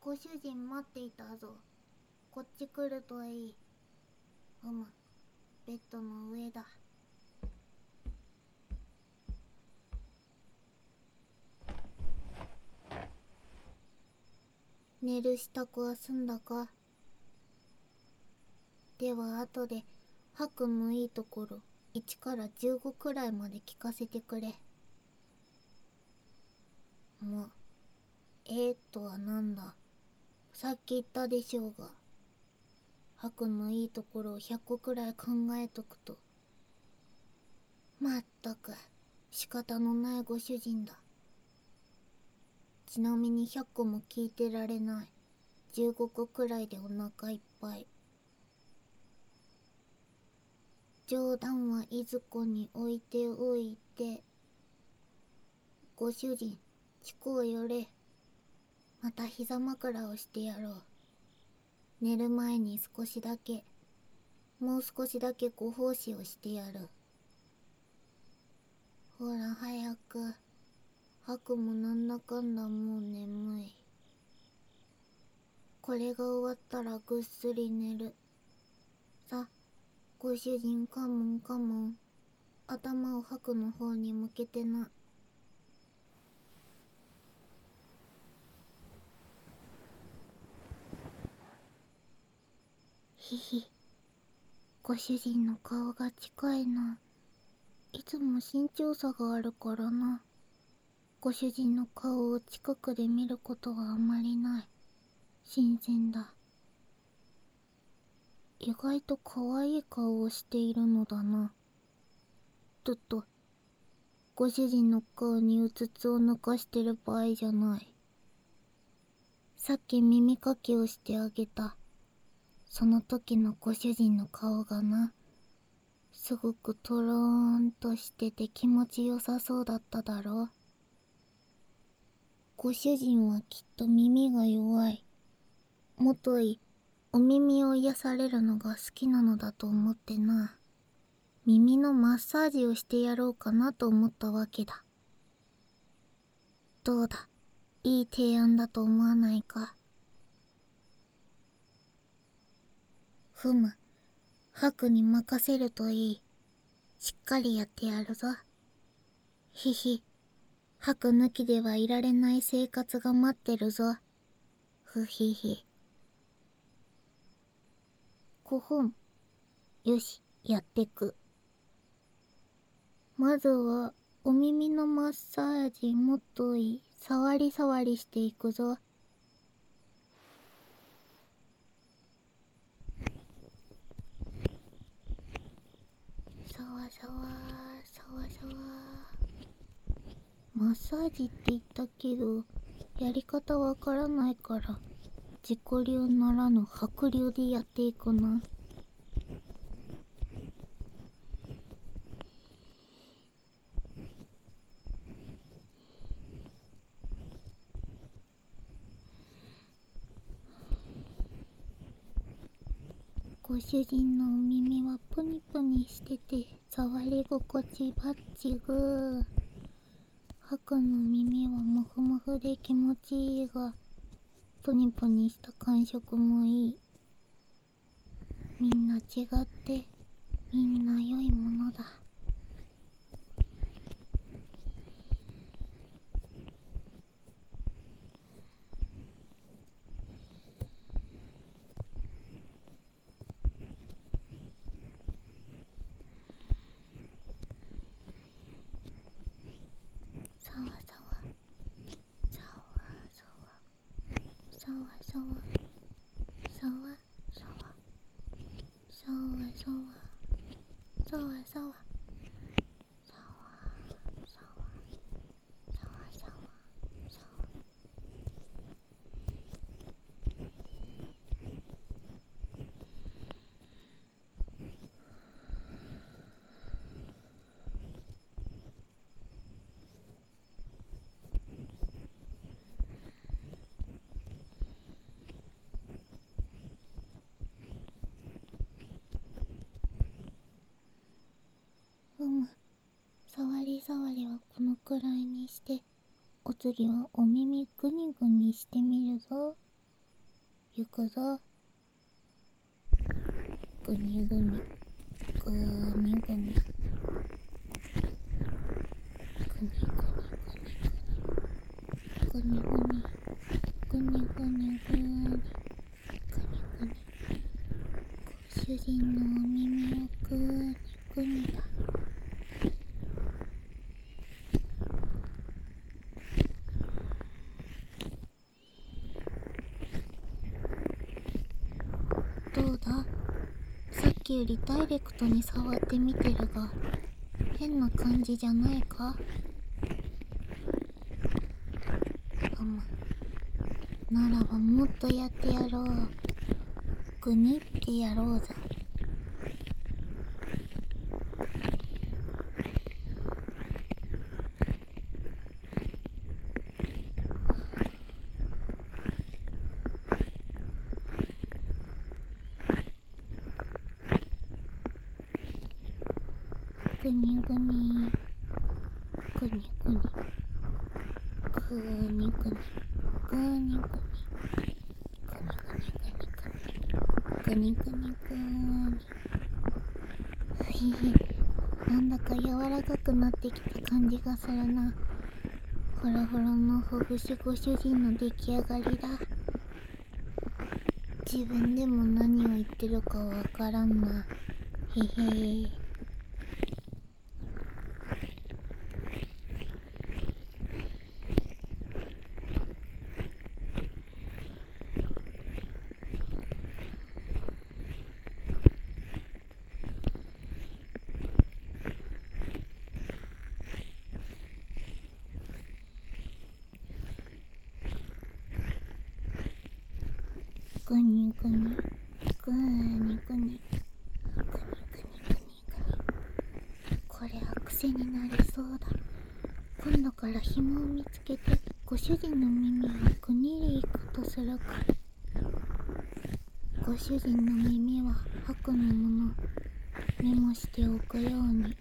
ご主人待っていたぞ。こっち来るといい。ベッドの上だ。寝る支度は済んだか？では後でハクのいいところ1から15くらいまで聞かせてくれ。はなんだ。さっき言ったでしょうが、ハクのいいところを100個くらい考えとくと。まったく仕方のないご主人だ。ちなみに100個も聞いてられない。15個くらいでお腹いっぱい。冗談はいずこに置いておいて。ご主人、近う寄れ。また膝枕をしてやろう。寝る前に少しだけ、もう少しだけご奉仕をしてやる。ほら早く。ハクもなんだかんだもう眠い。これが終わったらぐっすり寝る。さ、ご主人カモンカモン。頭をハクの方に向けてな。ひひ、ご主人の顔が近いな。いつも身長差があるからな。ご主人の顔を近くで見ることはあまりない。新鮮だ。意外と可愛い顔をしているのだな。ご主人の顔にうつつを抜かしてる場合じゃない。さっき耳かきをしてあげた。その時のご主人の顔がな、すごくとろーんとしてて気持ちよさそうだっただろう。ご主人はきっと耳が弱い。もとい、お耳を癒されるのが好きなのだと思ってな。耳のマッサージをしてやろうかなと思ったわけだ。どうだ、いい提案だと思わないか？ハクに任せるといい。しっかりやってやるぞ。ひひ、ハク抜きではいられない生活が待ってるぞ。ふひひ。よし、やってく。まずは、お耳のマッサージもっといい。触り触りしていくぞ。さわさわさわさわ。マッサージって言ったけど、やり方わからないから、自己流ならぬ白流でやっていくな。ご主人のお耳はプニプニしてて触り心地バッチグー。ハクの耳はモフモフで気持ちいいが、プニプニした感触もいい。みんな違ってみんな良いものだ。さわさわさわさわさわさわさわさわさわさわさわさわ触り触りはこのくらいにして、お次はお耳ぐにぐにしてみるぞ。 行くぞ。ぐにぐにぐにぐにぐにぐにぐにぐにぐにぐにぐにぐにぐにご主人のお耳をぐにぐにだ。どうだ、さっきよりダイレクトに触ってみてるが変な感じじゃないか。ならばもっとやってやろう。ぐにってやろうぞ。ぐにぐにぐにぐにぐにぐにぐにぐにぐにぐにぐにひひ、なんだか柔らかくなってきた感じがするな。ほろほろのほぐしご主人の出来上がりだ。自分でも何を言ってるかわからんな。へへ。ぐにぐにぐにぐにぐにぐにぐに。これは癖になりそうだ。今度から紐を見つけてご主人の耳をぐにりいくとするか。ご主人の耳は白のもの、メモしておくように。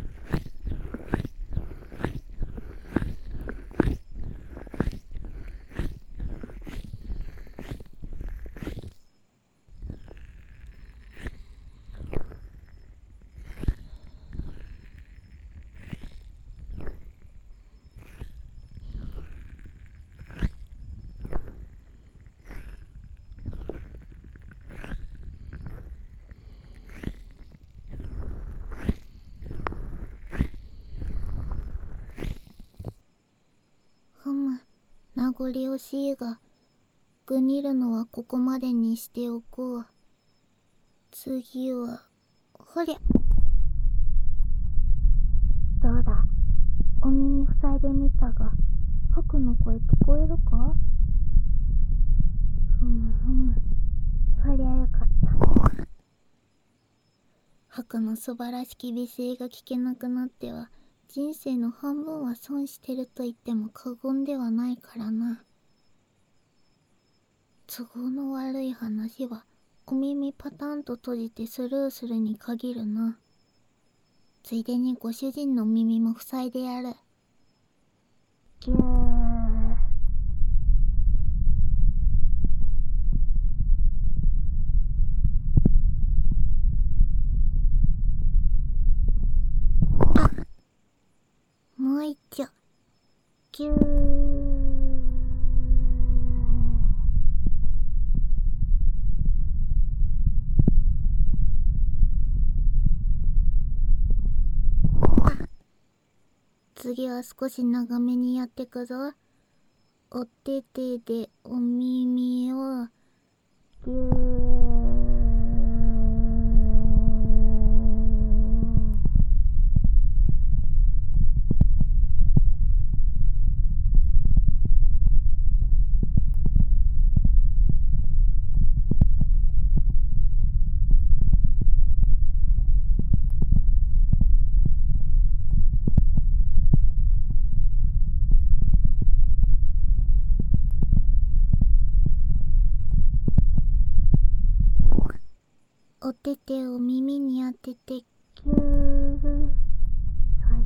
ふむ、名残惜しいが、ぐにるのはここまでにしておこう。次は、ほりゃ。どうだ、お耳塞いでみたが、ハクの声聞こえるか？ふむふむ、そりゃよかった。ハクの素晴らしき美声が聞けなくなっては、人生の半分は損してると言っても過言ではないからな。都合の悪い話は、お耳パタンと閉じてスルーするに限るな。ついでにご主人の耳も塞いでやる。ぎゅー。もう一丁。ぎゅー。次は少し長めにやってくぞ。お手手でお耳をぎゅー。お手手を耳に当ててぎゅー。そ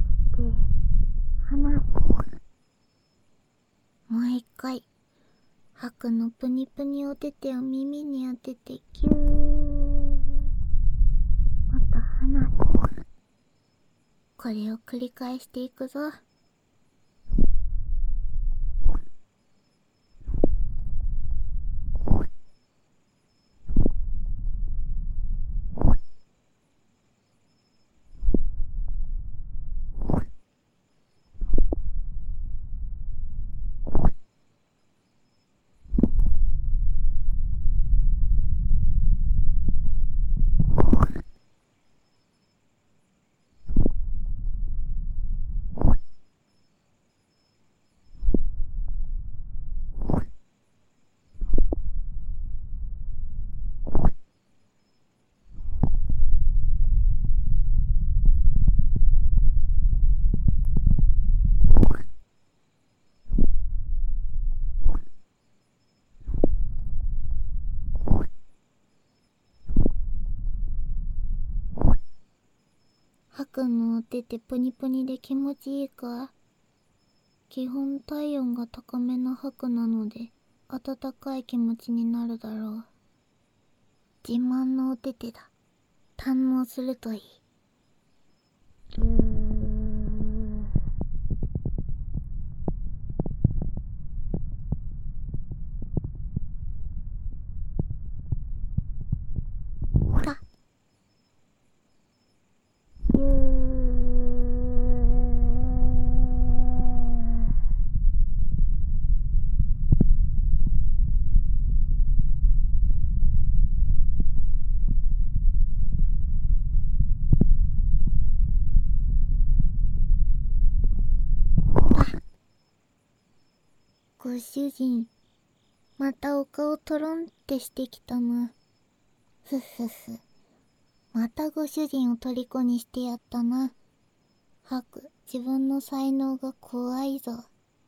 して離す。もう一回。 ハクのプニプニお手手を耳に当ててキュー。また離す。これを繰り返していくぞ。ハクのお手手プニプニで気持ちいいか？基本体温が高めなハクなので温かい気持ちになるだろう。自慢のお手手だ。堪能するといい。かご主人、またお顔トロンってしてきたな。ふふふ。またご主人を虜にしてやったな。ハク、自分の才能が怖いぞ。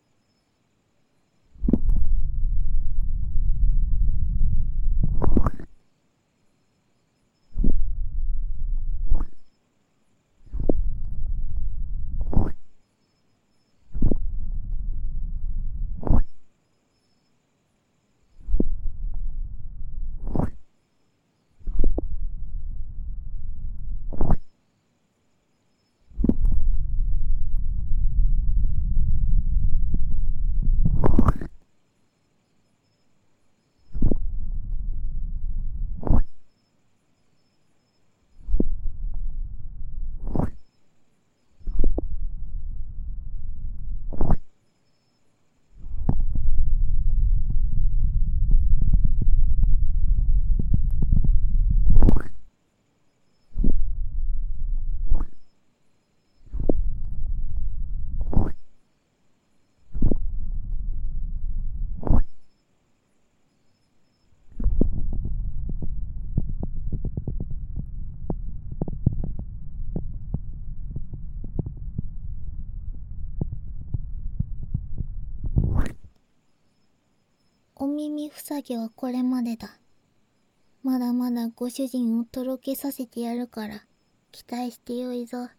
お耳塞ぎはこれまでだ。まだまだご主人をとろけさせてやるから期待してよいぞ。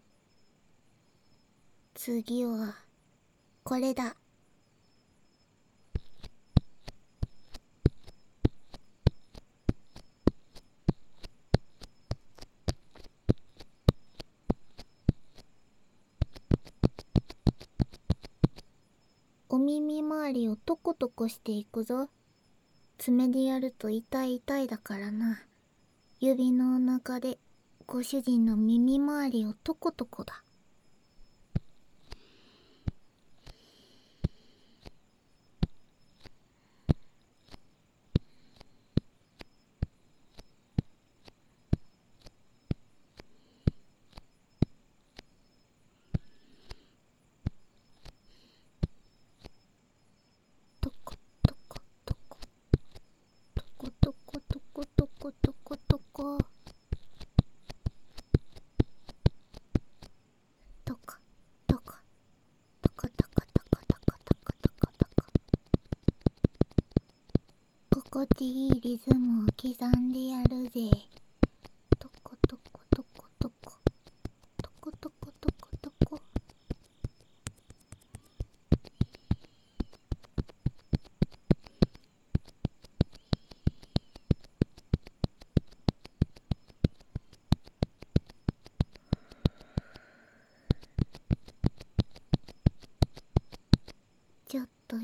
次はこれだ。お耳周りをトコトコしていくぞ。爪でやると痛い痛いだからな。指のお腹でご主人の耳周りをトコトコだ。トコトコトコトコトコトコトコトコトコトコトコトコトコトコトコトコトコトコ。心地いいリズムを刻んでやるぜ。トコトコトコトコトコトコトコトコ。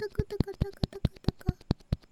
タカタカタカタカタカ。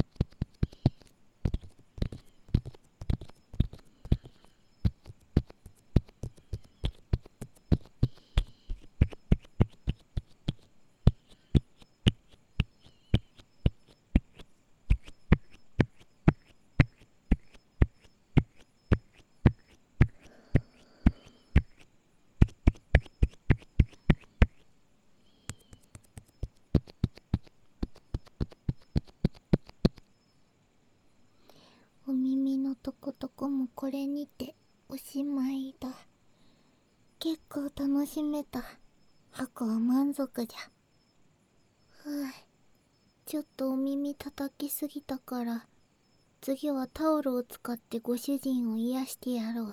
お耳のとことこもこれにておしまいだ。結構楽しめた。ハクは満足じゃ。ふぅ、ちょっとお耳叩きすぎたから、次はタオルを使ってご主人を癒してやろう。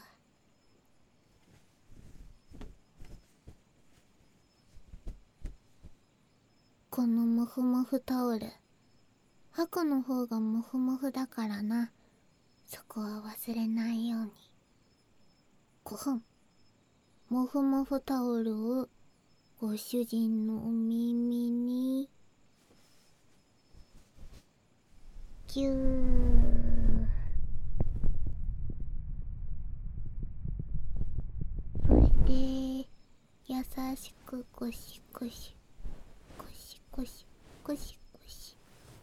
このモフモフタオル、ハクの方がモフモフだからな。そこは忘れないように。5分。モフモフタオルをご主人のお耳にぎゅー。そして優しくゴシゴシゴシゴシゴシゴシ。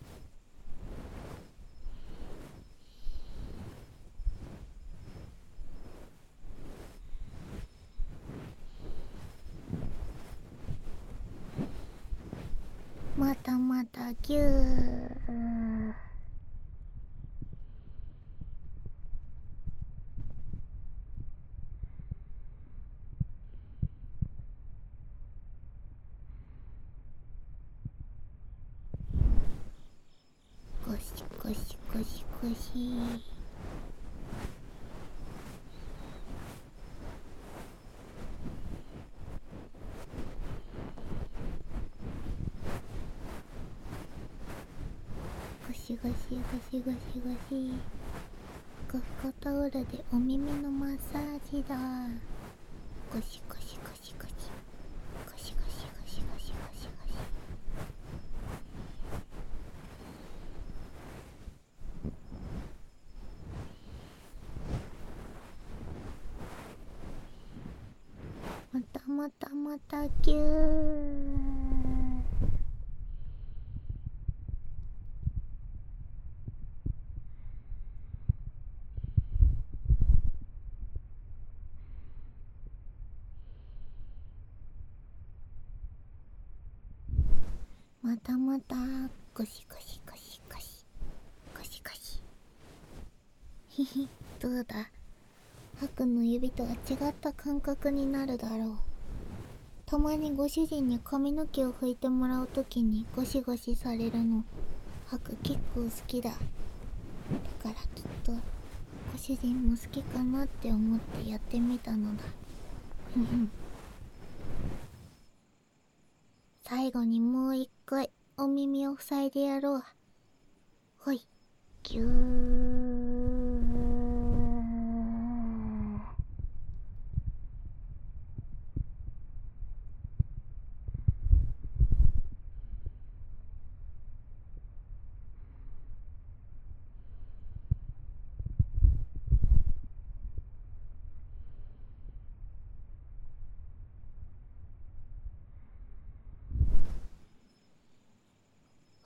またまたぎゅー。ゴシゴシゴシゴシ。ゴシゴシゴシゴシゴシ。ふかふかタオルでお耳のマッサージだ。ゴシゴシゴシゴシゴシゴシゴシゴシゴシゴシ。またまたまたぎゅー。またまたゴシゴシゴシゴシゴシゴシ。ひひ、どうだ。ハクの指とは違った感覚になるだろう。たまにご主人に髪の毛を拭いてもらうときにゴシゴシされるの、ハク結構好きだ。だからきっとご主人も好きかなって思ってやってみたのだ。ふふ。最後にもう一回お耳を塞いでやろう。ほい、ぎゅー。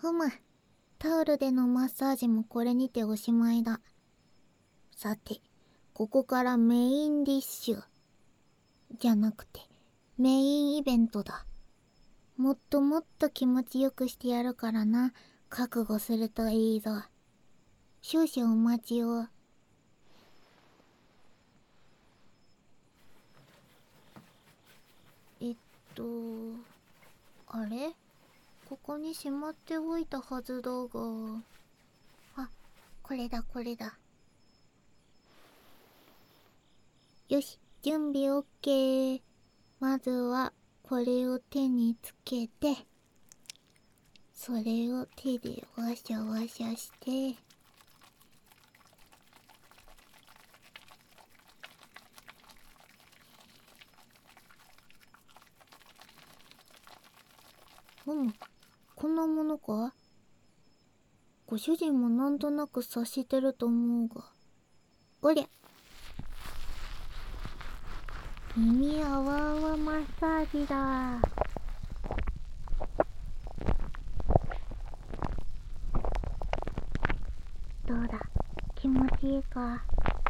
ふむ、タオルでのマッサージもこれにておしまいだ。さて、ここからメインディッシュ。じゃなくて、メインイベントだ。もっともっと気持ちよくしてやるからな。覚悟するといいぞ。少々お待ちを。えっと、あれ？ここにしまっておいたはずだが。あ、これだこれだ。よし、準備 OK。まずはこれを手につけて、それを手でワシャワシャして、こんなものか？ご主人もなんとなく察してると思うが。おりゃ、耳あわあわマッサージだ。どうだ、気持ちいいか？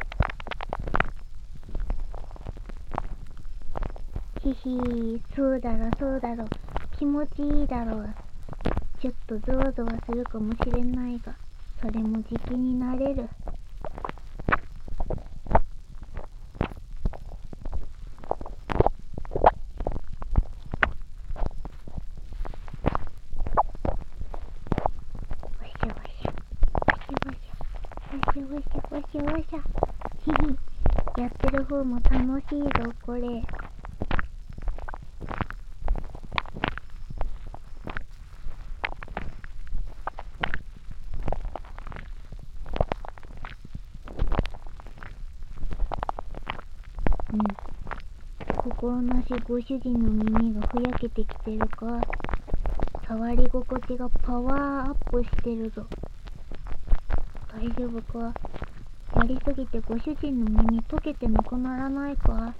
ひひ、そうだろそうだろ、気持ちいいだろう。ちょっとゾワゾワするかもしれないが、それも時期になれる。わしゃわしゃ、わしゃわしゃ、わしゃわしゃわしゃわしゃ。ひひ、やってる方も楽しいぞこれ。心なしご主人の耳がふやけてきてるか？触り心地がパワーアップしてるぞ。大丈夫か？やりすぎてご主人の耳溶けてなくならないか？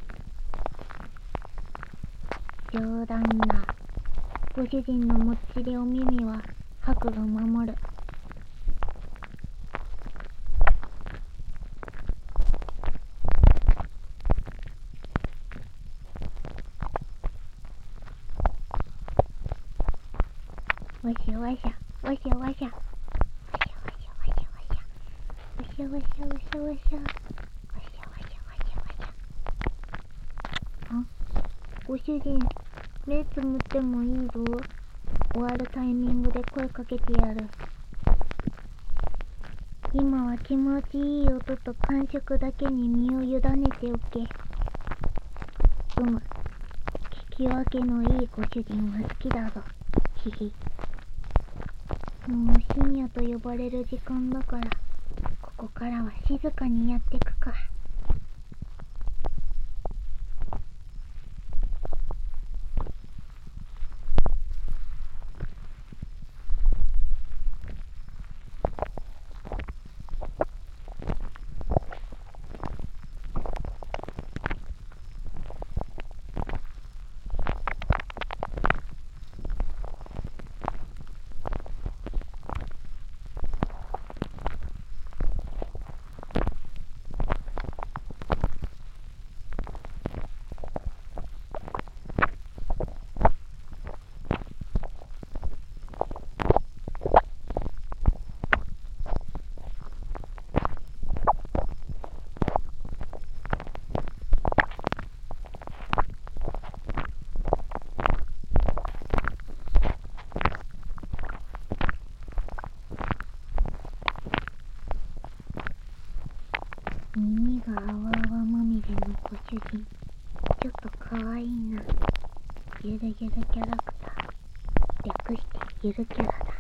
冗談だ。ご主人のもっちりお耳は白が守る。わしゃわしゃ、わしゃわしゃ、わしゃわしゃわしゃわしゃ、わしゃわしゃわしゃわしゃ、わしゃわしゃわしゃわしゃ。あ、ご主人、目つむってもいいぞ。終わるタイミングで声かけてやる。今は気持ちいい音と感触だけに身を委ねておけ。聞き分けのいいご主人は好きだぞ。ひひ。もう深夜と呼ばれる時間だから、ここからは静かにやってくか。耳があわあわまみれのご主人、ちょっとかわいいな。ゆるゆるキャラクター、略してゆるキャラだ。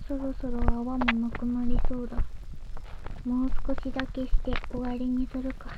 そろそろ泡もなくなりそうだ。もう少しだけして終わりにするか。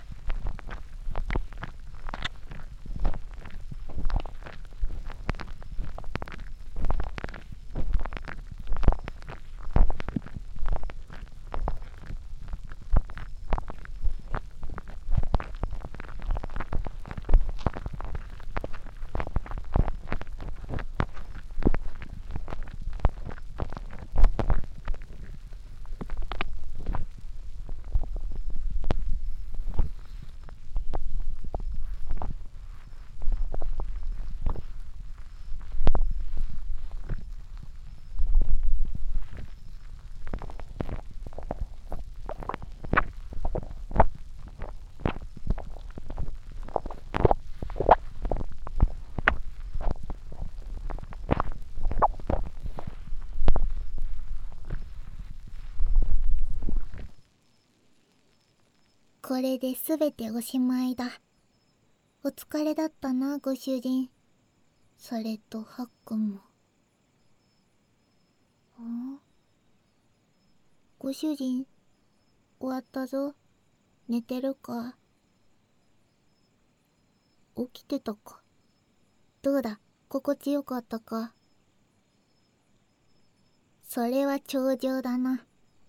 これで全ておしまいだ。お疲れだったな、ご主人。それとハックも。ご主人、終わったぞ。寝てるか？起きてたか？どうだ、心地よかったか？それは長寿だな。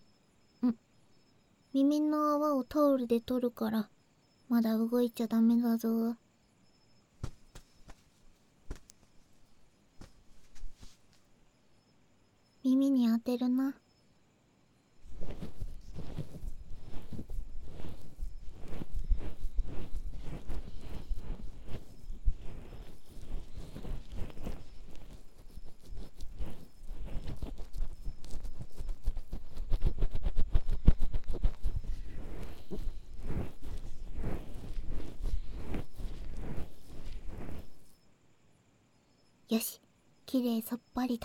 耳の泡をタオルで取るから、まだ動いちゃダメだぞ。耳に当てるな。よし、きれいさっぱりだ。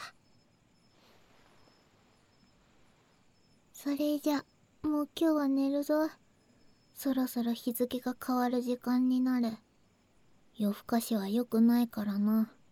それじゃ、もう今日は寝るぞ。そろそろ日付が変わる時間になる。夜更かしは良くないからな。